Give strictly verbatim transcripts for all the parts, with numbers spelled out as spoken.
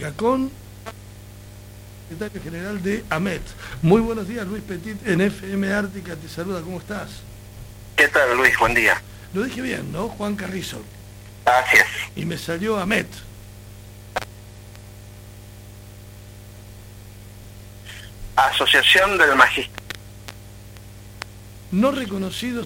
Con secretario general de AMET. Muy buenos días, Luis Petit, en F M Ártica te saluda, ¿cómo estás? ¿Qué tal, Luis? Buen día. Lo dije bien, ¿no? Juan Carrizo. Así es. Y me salió AMET. Asociación del Magistrado. No reconocidos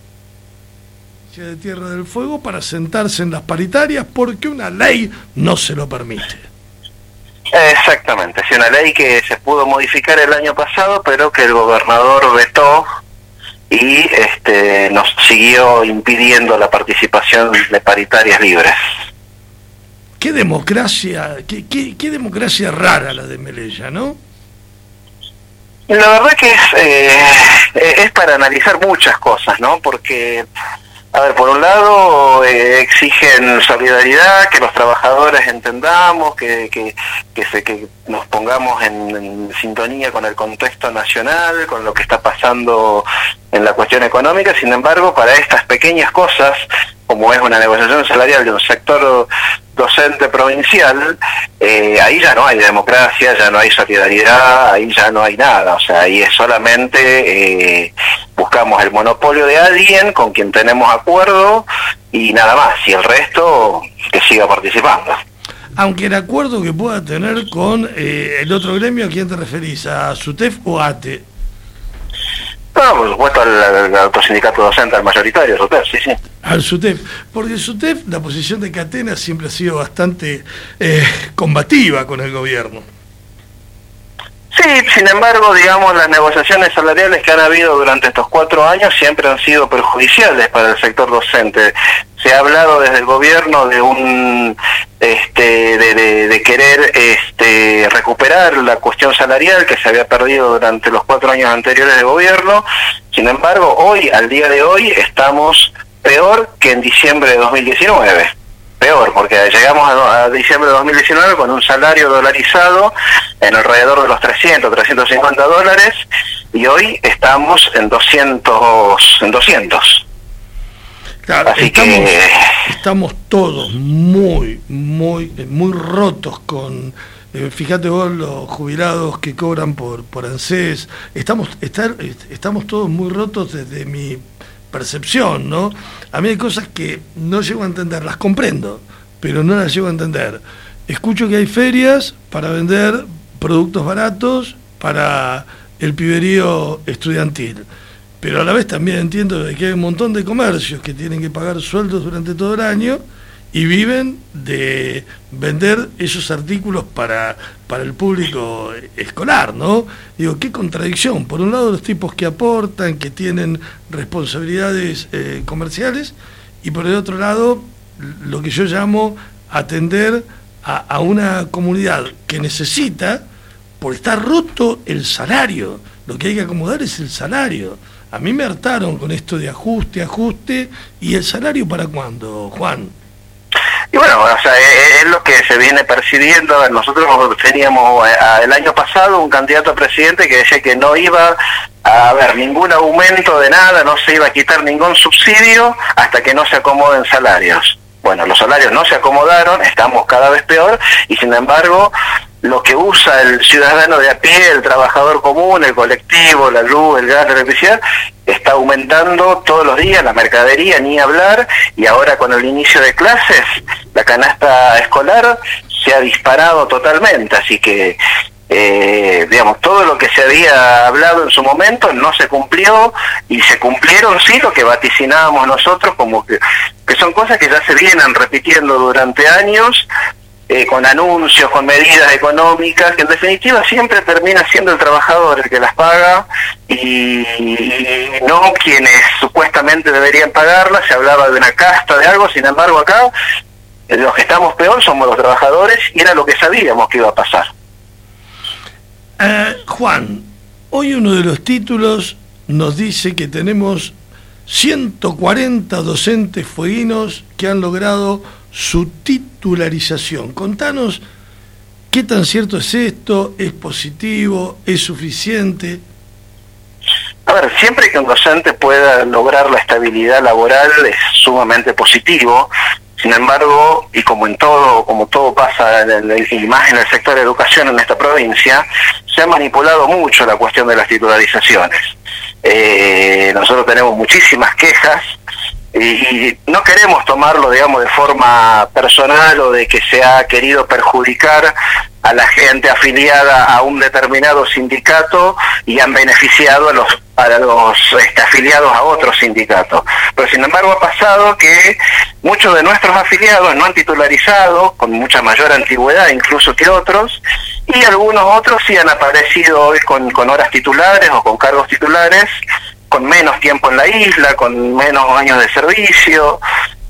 de Tierra del Fuego para sentarse en las paritarias porque una ley no se lo permite. Exactamente, es una ley que se pudo modificar el año pasado, pero que el gobernador vetó y este, nos siguió impidiendo la participación de paritarias libres. Qué democracia, qué, qué, qué democracia rara la de Melella, ¿no? La verdad que es, eh, es para analizar muchas cosas, ¿no? Porque, a ver, por un lado eh, exigen solidaridad, que los trabajadores entendamos, que que que, se, que nos pongamos en, en sintonía con el contexto nacional, con lo que está pasando en la cuestión económica. Sin embargo, para estas pequeñas cosas, como es una negociación salarial de un sector docente provincial, eh, ahí ya no hay democracia, ya no hay solidaridad, ahí ya no hay nada. O sea, ahí es solamente eh, buscamos el monopolio de alguien con quien tenemos acuerdo y nada más, y el resto que siga participando. Aunque el acuerdo que pueda tener con eh, el otro gremio, ¿a quién te referís? ¿A SUTEF o a ATE? No, por supuesto al, al autosindicato docente, al mayoritario, SUTEF, sí, sí. Al SUTEF, porque el SUTEF, la posición de Catena siempre ha sido bastante eh, combativa con el gobierno. Sí, sin embargo, digamos, las negociaciones salariales que han habido durante estos cuatro años siempre han sido perjudiciales para el sector docente. Se ha hablado desde el gobierno de un este de, de, de querer este recuperar la cuestión salarial que se había perdido durante los cuatro años anteriores de gobierno. Sin embargo, hoy, al día de hoy, estamos peor que en diciembre de dos mil diecinueve. Peor, porque llegamos a, a diciembre de dos mil diecinueve con un salario dolarizado en alrededor de los trescientos, trescientos cincuenta dólares, y hoy estamos en doscientos, en doscientos. Claro, Así estamos, que estamos todos muy, muy, muy rotos con, eh, fíjate vos, los jubilados que cobran por, por ANSES, estamos, estar, estamos todos muy rotos desde mi percepción, ¿no? A mí hay cosas que no llego a entender, las comprendo, pero no las llego a entender. Escucho que hay ferias para vender productos baratos para el piberío estudiantil, pero a la vez también entiendo de que hay un montón de comercios que tienen que pagar sueldos durante todo el año y viven de vender esos artículos para, para el público escolar, ¿no? Digo, qué contradicción. Por un lado, los tipos que aportan, que tienen responsabilidades eh, comerciales, y por el otro lado, lo que yo llamo atender a, a una comunidad que necesita, por estar roto, el salario. Lo que hay que acomodar es el salario. A mí me hartaron con esto de ajuste, ajuste, ¿y el salario para cuándo, Juan? Y bueno, o sea, es, es lo que se viene percibiendo. Nosotros teníamos a, el año pasado un candidato a presidente que decía que no iba a haber ningún aumento de nada, no se iba a quitar ningún subsidio hasta que no se acomoden salarios. Bueno, los salarios no se acomodaron, estamos cada vez peor, y sin embargo, lo que usa el ciudadano de a pie, el trabajador común, el colectivo, la luz, el gas, la electricidad, está aumentando todos los días, la mercadería, ni hablar, y ahora con el inicio de clases, la canasta escolar se ha disparado totalmente, así que, eh, digamos, todo lo que se había hablado en su momento no se cumplió, y se cumplieron, sí, lo que vaticinábamos nosotros, como que, que son cosas que ya se vienen repitiendo durante años, Eh, con anuncios, con medidas económicas, que en definitiva siempre termina siendo el trabajador el que las paga y, y no quienes supuestamente deberían pagarlas. Se hablaba de una casta de algo, sin embargo acá eh, los que estamos peor somos los trabajadores, y era lo que sabíamos que iba a pasar. Eh, Juan, hoy uno de los títulos nos dice que tenemos ciento cuarenta docentes fueguinos que han logrado su titularización. Contanos qué tan cierto es esto, es positivo, es suficiente. A ver, siempre que un docente pueda lograr la estabilidad laboral es sumamente positivo. Sin embargo, y como en todo, como todo pasa, en el, y más en el sector de educación en esta provincia, se ha manipulado mucho la cuestión de las titularizaciones. Eh, nosotros tenemos muchísimas quejas y, y no queremos tomarlo, digamos, de forma personal o de que se ha querido perjudicar a la gente afiliada a un determinado sindicato y han beneficiado a los a los este, afiliados a otros sindicatos. Pero sin embargo ha pasado que muchos de nuestros afiliados no han titularizado con mucha mayor antigüedad incluso que otros, y algunos otros sí han aparecido hoy con, con horas titulares o con cargos titulares, con menos tiempo en la isla, con menos años de servicio.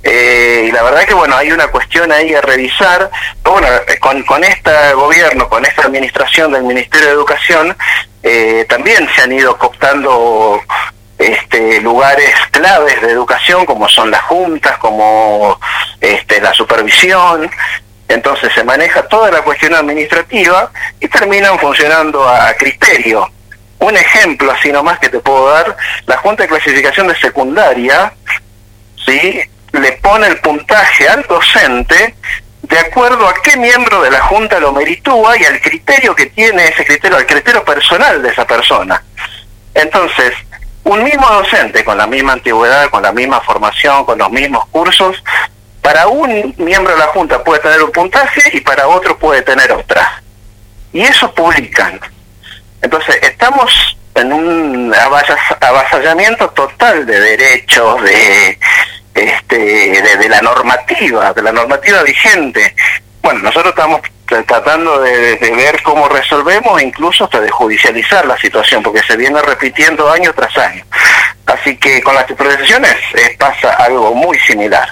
Eh, y la verdad que bueno, hay una cuestión ahí a revisar. Pero bueno, con, con este gobierno, con esta administración del Ministerio de Educación, eh, también se han ido cooptando este, lugares claves de educación, como son las juntas, como este, la supervisión. Entonces se maneja toda la cuestión administrativa y terminan funcionando a criterio. Un ejemplo así nomás que te puedo dar: la Junta de Clasificación de Secundaria, ¿sí?, le pone el puntaje al docente de acuerdo a qué miembro de la Junta lo meritúa y al criterio que tiene ese criterio, al criterio personal de esa persona. Entonces, un mismo docente con la misma antigüedad, con la misma formación, con los mismos cursos, para un miembro de la Junta puede tener un puntaje y para otro puede tener otra. Y eso publican. Entonces, estamos en un avasallamiento total de derechos, de... Este, de, de la normativa, de la normativa vigente. Bueno, nosotros estamos tratando de, de ver cómo resolvemos, incluso hasta de judicializar la situación, porque se viene repitiendo año tras año. Así que con las titularizaciones eh, pasa algo muy similar.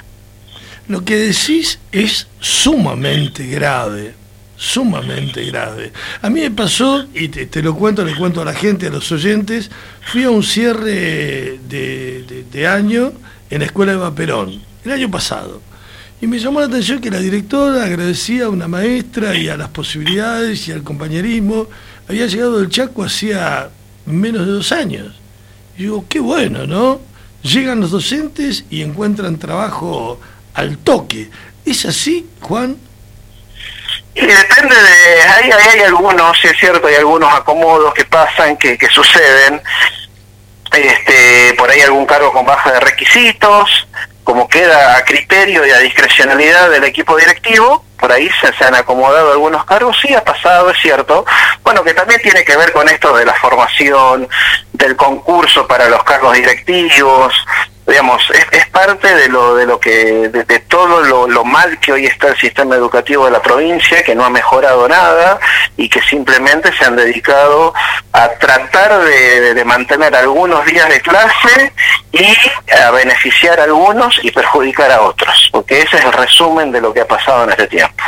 Lo que decís es sumamente grave, sumamente grave. A mí me pasó, y te, te lo cuento, le cuento a la gente, a los oyentes, fui a un cierre de, de, de año en la escuela de Eva Perón, el año pasado. Y me llamó la atención que la directora agradecía a una maestra y a las posibilidades y al compañerismo. Había llegado del Chaco hacía menos de dos años. Y digo, qué bueno, ¿no? Llegan los docentes y encuentran trabajo al toque. ¿Es así, Juan? Y depende de... Hay, hay, hay algunos, sí es cierto, hay algunos acomodos que pasan, que, que suceden. Este, por ahí algún cargo con baja de requisitos, como queda a criterio y a discrecionalidad del equipo directivo, por ahí se, se han acomodado algunos cargos, sí ha pasado, es cierto. Bueno, que también tiene que ver con esto de la formación, del concurso para los cargos directivos, digamos, es, es parte de lo de lo que de, de todo lo, lo mal que hoy está el sistema educativo de la provincia, que no ha mejorado nada y que simplemente se han dedicado a tratar de, de mantener algunos días de clase y a beneficiar a algunos y perjudicar a otros, porque ese es el resumen de lo que ha pasado en este tiempo.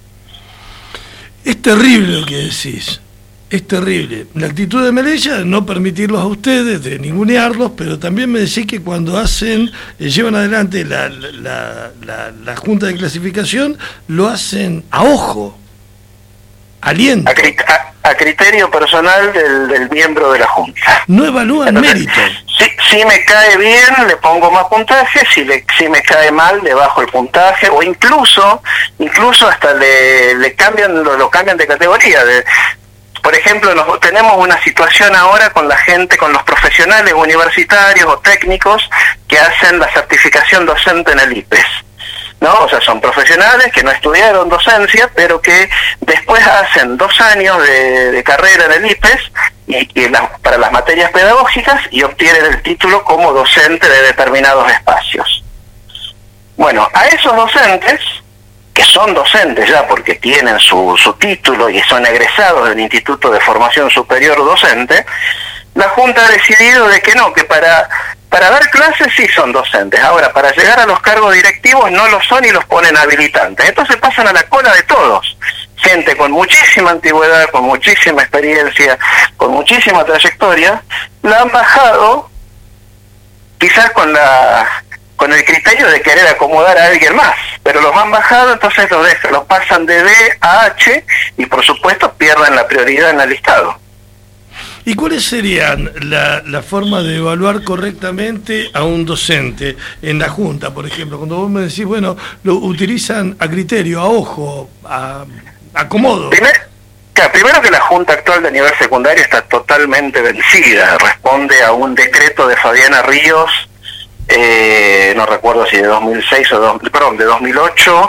Es terrible lo que decís. Es terrible. La actitud de Melella de no permitirlos a ustedes, de ningunearlos, pero también me decís que cuando hacen, eh, llevan adelante la, la, la, la Junta de Clasificación, lo hacen a ojo, aliento. A, cri a, a criterio personal del, del miembro de la Junta. No evalúan mérito. Si, si me cae bien, le pongo más puntaje, si, le, si me cae mal, le bajo el puntaje, o incluso, incluso hasta le, le cambian, lo, lo cambian de categoría. De, Por ejemplo, nos, tenemos una situación ahora con la gente, con los profesionales universitarios o técnicos que hacen la certificación docente en el I P E S, ¿no? O sea, son profesionales que no estudiaron docencia, pero que después hacen dos años de, de carrera en el I P E S y, y la, para las materias pedagógicas y obtienen el título como docente de determinados espacios. Bueno, a esos docentes, que son docentes ya porque tienen su, su título y son egresados del Instituto de Formación Superior Docente, la Junta ha decidido de que no, que para, para dar clases sí son docentes. Ahora, para llegar a los cargos directivos no lo son y los ponen habilitantes. Entonces pasan a la cola de todos. Gente con muchísima antigüedad, con muchísima experiencia, con muchísima trayectoria, la han bajado quizás con la... con el criterio de querer acomodar a alguien más, pero los han bajado, entonces los dejan, los pasan de D a H y por supuesto pierden la prioridad en el listado. ¿Y cuáles serían la, la forma de evaluar correctamente a un docente en la Junta, por ejemplo? Cuando vos me decís, bueno, lo utilizan a criterio, a ojo, a acomodo. Primer, claro, primero que la Junta actual de nivel secundario está totalmente vencida, responde a un decreto de Fabiana Ríos, eh, no recuerdo si de dos mil seis o dos, perdón, de dos mil ocho,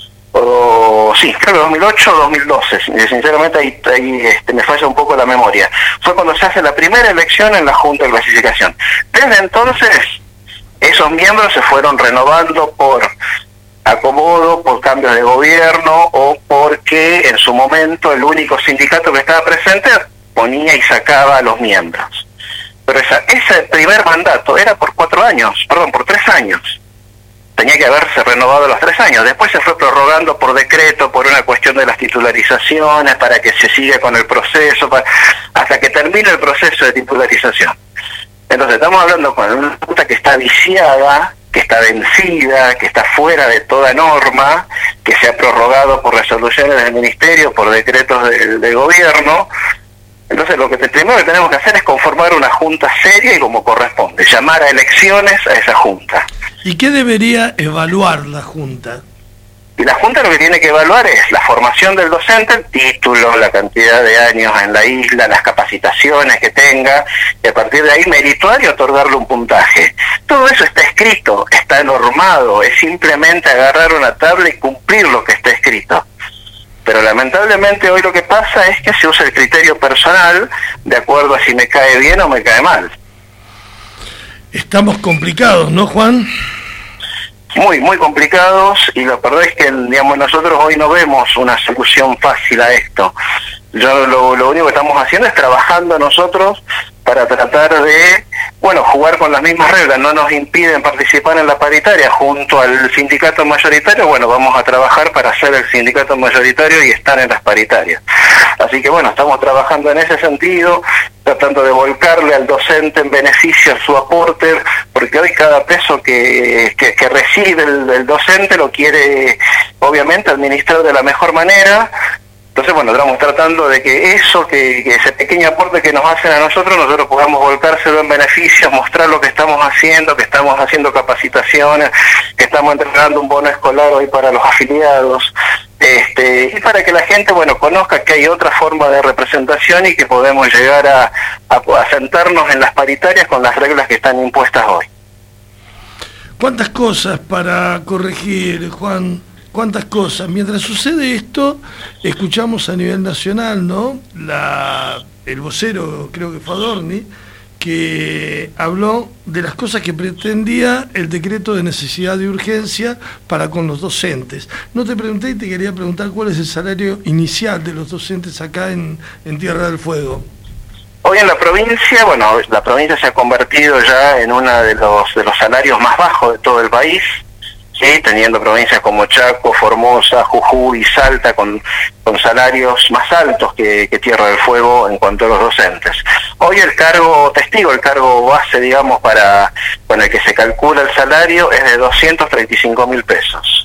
o sí, creo que dos mil ocho o dos mil doce, sinceramente ahí, ahí este, me falla un poco la memoria. Fue cuando se hace la primera elección en la Junta de Clasificación. Desde entonces, esos miembros se fueron renovando por acomodo, por cambios de gobierno o porque en su momento el único sindicato que estaba presente ponía y sacaba a los miembros. Pero esa, ese primer mandato era por cuatro años, perdón, por tres años. Tenía que haberse renovado los tres años. Después se fue prorrogando por decreto, por una cuestión de las titularizaciones, para que se siga con el proceso, para, hasta que termine el proceso de titularización. Entonces estamos hablando con una Junta que está viciada, que está vencida, que está fuera de toda norma, que se ha prorrogado por resoluciones del Ministerio, por decretos de, de gobierno. Entonces lo que te, primero que tenemos que hacer es conformar una Junta seria y como corresponde, llamar a elecciones a esa Junta. ¿Y qué debería evaluar la Junta? Y la Junta lo que tiene que evaluar es la formación del docente, el título, la cantidad de años en la isla, las capacitaciones que tenga, y a partir de ahí merituar y otorgarle un puntaje. Todo eso está escrito, está normado, es simplemente agarrar una tabla y cumplir lo que está escrito. Pero lamentablemente hoy lo que pasa es que se usa el criterio personal de acuerdo a si me cae bien o me cae mal. Estamos complicados, ¿no, Juan? Muy, muy complicados, y la verdad es que, digamos, nosotros hoy no vemos una solución fácil a esto. Yo lo, lo único que estamos haciendo es trabajando nosotros para tratar de, bueno, jugar con las mismas reglas. No nos impiden participar en la paritaria junto al sindicato mayoritario. Bueno, vamos a trabajar para ser el sindicato mayoritario y estar en las paritarias. Así que bueno, estamos trabajando en ese sentido, tratando de volcarle al docente en beneficio su aporte, porque hoy cada peso que, que, que recibe el, el docente lo quiere obviamente administrar de la mejor manera. Entonces, bueno, estamos tratando de que eso, que, que ese pequeño aporte que nos hacen a nosotros, nosotros podamos volcárselo en beneficio, mostrar lo que estamos haciendo, que estamos haciendo capacitaciones, que estamos entregando un bono escolar hoy para los afiliados, este, y para que la gente, bueno, conozca que hay otra forma de representación y que podemos llegar a, a, a sentarnos en las paritarias con las reglas que están impuestas hoy. ¿Cuántas cosas para corregir, Juan? ¿Cuántas cosas? Mientras sucede esto, escuchamos a nivel nacional, ¿no? La, el vocero, creo que fue Adorni, que habló de las cosas que pretendía el decreto de necesidad de urgencia para con los docentes. No te pregunté y te quería preguntar cuál es el salario inicial de los docentes acá en, en Tierra del Fuego. Hoy en la provincia, bueno, la provincia se ha convertido ya en uno de los, de los salarios más bajos de todo el país. Sí, teniendo provincias como Chaco, Formosa, Jujuy y Salta con, con salarios más altos que, que Tierra del Fuego en cuanto a los docentes. Hoy el cargo testigo, el cargo base, digamos, para con el que se calcula el salario es de doscientos treinta y cinco mil pesos.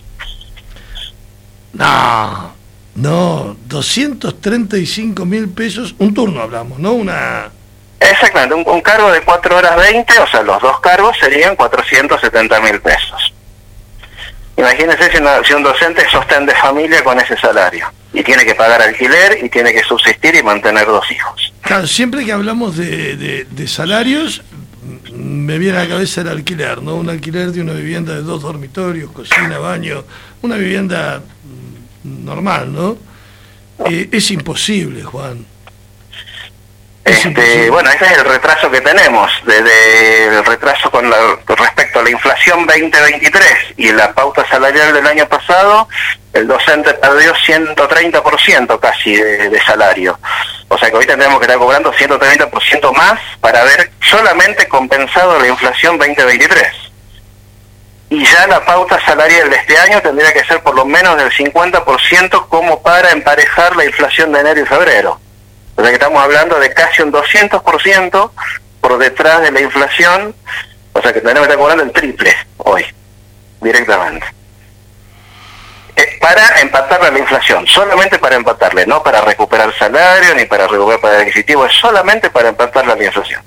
No, no, doscientos treinta y cinco mil pesos, un turno hablamos, ¿no? Una... Exactamente, un, un cargo de cuatro horas veinte, o sea, los dos cargos serían cuatrocientos setenta mil pesos. Imagínense si, una, si un docente es sostén de familia con ese salario y tiene que pagar alquiler y tiene que subsistir y mantener dos hijos. Claro, siempre que hablamos de, de, de salarios me viene a la cabeza el alquiler, ¿no? Un alquiler de una vivienda de dos dormitorios, cocina, baño, una vivienda normal, ¿no? Eh, es imposible, Juan. Este, bueno, ese es el retraso que tenemos, desde el retraso con, la, con respecto a la inflación veinte veintitrés y la pauta salarial del año pasado, el docente perdió ciento treinta por ciento casi de, de salario. O sea que hoy tendremos que estar cobrando ciento treinta por ciento más para haber solamente compensado la inflación veinte veintitrés. Y ya la pauta salarial de este año tendría que ser por lo menos del cincuenta por ciento como para emparejar la inflación de enero y febrero. O sea que estamos hablando de casi un doscientos por ciento por detrás de la inflación, o sea que tenemos que estar cobrando el triple hoy, directamente. eh, para empatarle a la inflación, solamente para empatarle, no para recuperar salario ni para recuperar poder adquisitivo, es solamente para empatarle a la inflación.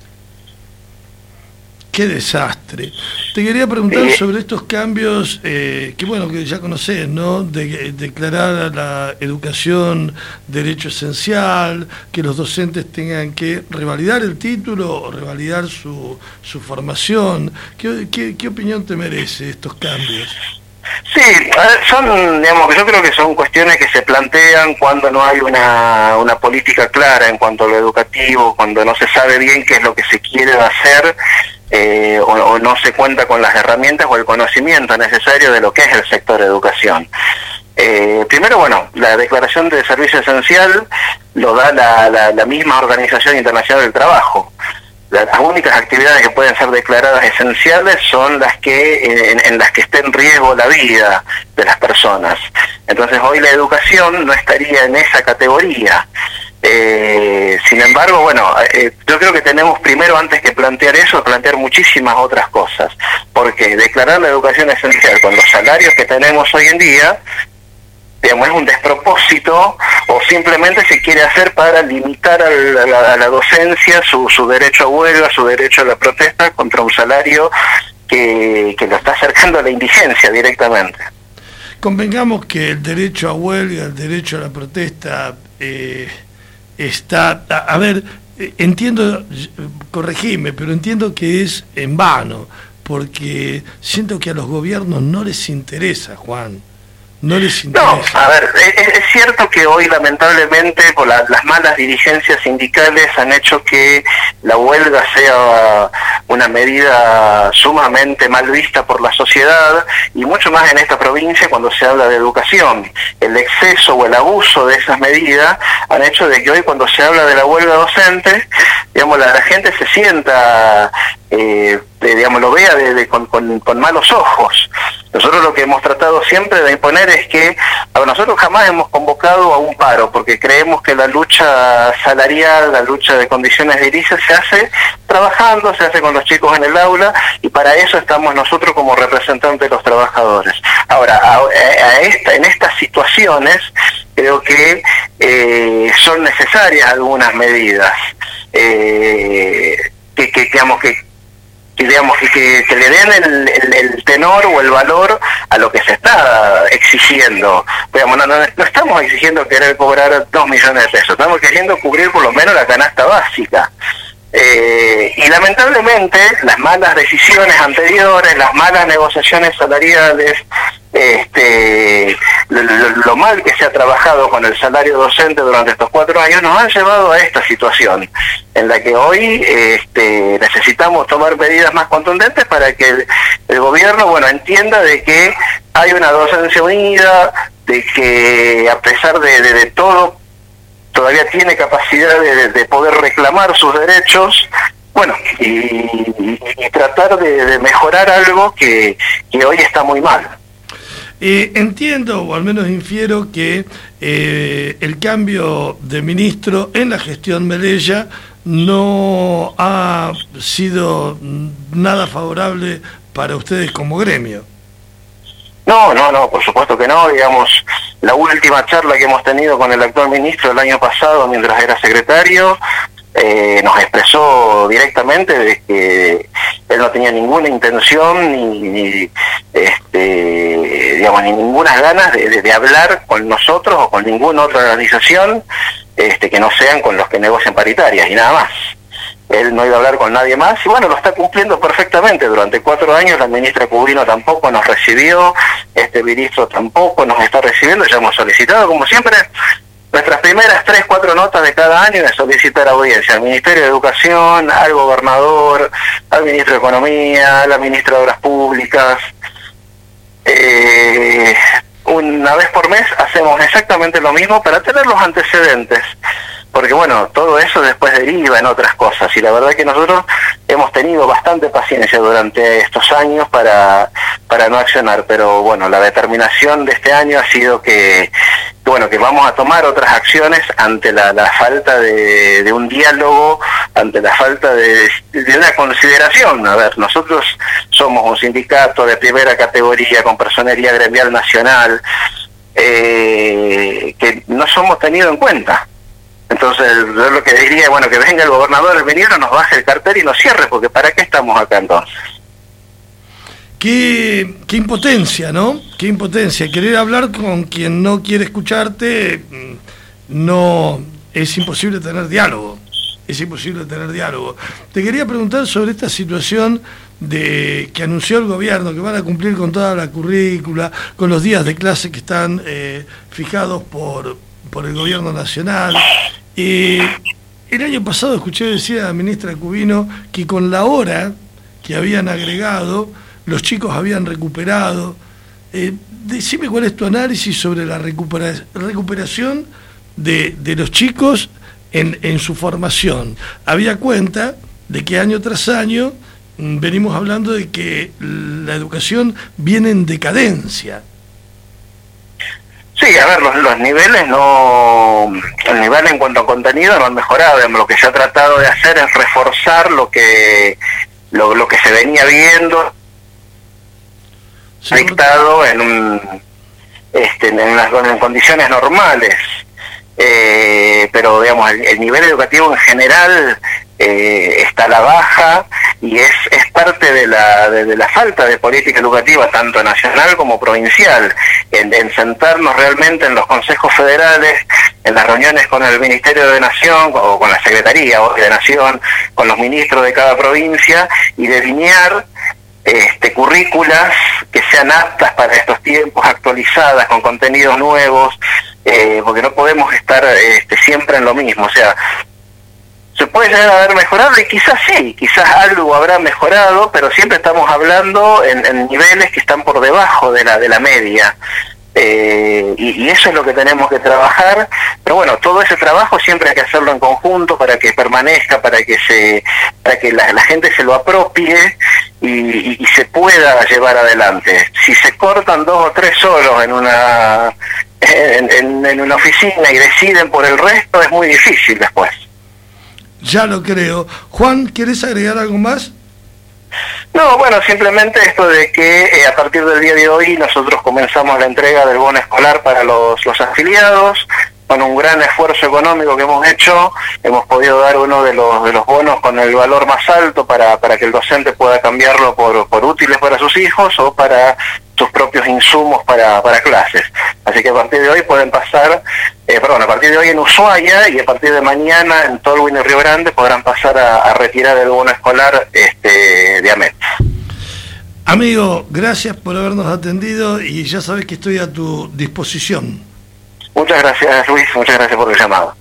Qué desastre. Te quería preguntar sí. sobre estos cambios eh, que bueno, que ya conocés, ¿no? De, de declarar a la educación derecho esencial, que los docentes tengan que revalidar el título o revalidar su, su formación. ¿Qué, qué, qué opinión te merece estos cambios? Sí, son, digamos, yo creo que son cuestiones que se plantean cuando no hay una, una política clara en cuanto a lo educativo, cuando no se sabe bien qué es lo que se quiere hacer, eh, o, o no se cuenta con las herramientas o el conocimiento necesario de lo que es el sector de educación. Eh, primero, bueno, la declaración de servicio esencial lo da la, la, la misma Organización Internacional del Trabajo. Las únicas actividades que pueden ser declaradas esenciales son las que en, en las que esté en riesgo la vida de las personas. Entonces hoy la educación no estaría en esa categoría. Eh, sin embargo, bueno, eh, yo creo que tenemos primero, antes que plantear eso, plantear muchísimas otras cosas. Porque declarar la educación esencial con los salarios que tenemos hoy en día, digamos, es un despropósito, o simplemente se quiere hacer para limitar a la, a la docencia su, su derecho a huelga, su derecho a la protesta contra un salario que, que lo está acercando a la indigencia directamente. Convengamos que el derecho a huelga, el derecho a la protesta eh, está, a, a ver, entiendo, corregime, pero entiendo que es en vano, porque siento que a los gobiernos no les interesa, Juan. No les interesa. No, a ver, es, es cierto que hoy lamentablemente por la, las malas dirigencias sindicales han hecho que la huelga sea una medida sumamente mal vista por la sociedad, y mucho más en esta provincia cuando se habla de educación. El exceso o el abuso de esas medidas han hecho de que hoy cuando se habla de la huelga docente, digamos, la, la gente se sienta, eh, de, digamos, lo vea de, de, con, con, con malos ojos. Nosotros lo que hemos tratado siempre de imponer es que a ver, nosotros jamás hemos convocado a un paro, porque creemos que la lucha salarial, la lucha de condiciones edilicias se hace trabajando, se hace con los chicos en el aula, y para eso estamos nosotros como representantes de los trabajadores. Ahora, a, a esta, en estas situaciones creo que eh, son necesarias algunas medidas eh, que, que, digamos, que digamos que, que, que le den el, el, el tenor o el valor a lo que se está exigiendo. Digamos, no, no, no estamos exigiendo querer cobrar dos millones de pesos, estamos queriendo cubrir por lo menos la canasta básica. Eh, y lamentablemente las malas decisiones anteriores, las malas negociaciones salariales, este, lo, lo, lo mal que se ha trabajado con el salario docente durante estos cuatro años nos han llevado a esta situación en la que hoy este, necesitamos tomar medidas más contundentes para que el, el gobierno, bueno, entienda de que hay una docencia unida, de que a pesar de, de, de todo todavía tiene capacidad de, de poder reclamar sus derechos, bueno, y, y, y tratar de, de mejorar algo que, que hoy está muy mal. Eh, entiendo, o al menos infiero, que eh, el cambio de ministro en la gestión Melella no ha sido nada favorable para ustedes como gremio. No, no, no, por supuesto que no. Digamos, la última charla que hemos tenido con el actual ministro el año pasado, mientras era secretario, eh, nos expresó directamente de que él no tenía ninguna intención ni, ni este, digamos, ni ninguna ganas de, de, de hablar con nosotros o con ninguna otra organización este, que no sean con los que negocian paritarias y nada más. Él no iba a hablar con nadie más, y bueno, lo está cumpliendo perfectamente. Durante cuatro años la ministra Cubino tampoco nos recibió, este ministro tampoco nos está recibiendo. Ya hemos solicitado, como siempre, nuestras primeras tres, cuatro notas de cada año de solicitar audiencia al Ministerio de Educación, al gobernador, al ministro de Economía, a la ministra de Obras Públicas. Eh, una vez por mes hacemos exactamente lo mismo para tener los antecedentes. Porque bueno, todo eso después deriva en otras cosas, y la verdad que nosotros hemos tenido bastante paciencia durante estos años para, para no accionar, pero bueno, la determinación de este año ha sido que, que bueno, que vamos a tomar otras acciones ante la, la falta de, de un diálogo, ante la falta de, de una consideración. A ver, nosotros somos un sindicato de primera categoría con personería gremial nacional. eh, que no somos tenidos en cuenta. Entonces yo lo que diría, bueno, que venga el gobernador, el ministro, nos baje el cartel y nos cierre, porque ¿para qué estamos acá entonces? Qué, qué impotencia, ¿no? Qué impotencia. Querer hablar con quien no quiere escucharte, no, es imposible tener diálogo. Es imposible tener diálogo. Te quería preguntar sobre esta situación de que anunció el gobierno, que van a cumplir con toda la currícula, con los días de clase que están eh, fijados por, por el gobierno nacional. Eh, el año pasado escuché decir a la ministra Cubino que con la hora que habían agregado, los chicos habían recuperado. Eh, decime cuál es tu análisis sobre la recupera recuperación de, de los chicos en, en su formación. Había cuenta de que año tras año mmm, venimos hablando de que la educación viene en decadencia. Sí, a ver, los, los niveles no... El nivel en cuanto a contenido no han mejorado. Lo que se ha tratado de hacer es reforzar lo que, lo, lo que se venía viendo dictado en un este en, las, en condiciones normales, eh, pero digamos el, el nivel educativo en general eh, está a la baja, y es es parte de la de, de la falta de política educativa tanto nacional como provincial, en, en sentarnos realmente en los consejos federales, en las reuniones con el Ministerio de Nación o con la Secretaría de Nación, con los ministros de cada provincia, y delinear Este, currículas que sean aptas para estos tiempos, actualizadas, con contenidos nuevos, eh, porque no podemos estar este, siempre en lo mismo. O sea, se puede llegar a haber mejorado, y quizás sí, quizás algo habrá mejorado, pero siempre estamos hablando en, en niveles que están por debajo de la, de la media. Eh, y, y eso es lo que tenemos que trabajar, pero bueno, todo ese trabajo siempre hay que hacerlo en conjunto para que permanezca, para que se para que la, la gente se lo apropie y, y, y se pueda llevar adelante. Si se cortan dos o tres solos en una en, en, en una oficina y deciden por el resto, es muy difícil después. Ya lo creo. Juan, ¿querés agregar algo más? No, bueno, simplemente esto de que eh, a partir del día de hoy nosotros comenzamos la entrega del bono escolar para los, los afiliados. Con un gran esfuerzo económico que hemos hecho, hemos podido dar uno de los de los bonos con el valor más alto para, para que el docente pueda cambiarlo por, por útiles para sus hijos o para sus propios insumos para, para clases. Así que a partir de hoy pueden pasar, eh, perdón, a partir de hoy en Ushuaia, y a partir de mañana en Tolwyn y Río Grande podrán pasar a, a retirar el bono escolar este, de AMET. Amigo, gracias por habernos atendido, y ya sabes que estoy a tu disposición. Muchas gracias, Luis, muchas gracias por el llamado.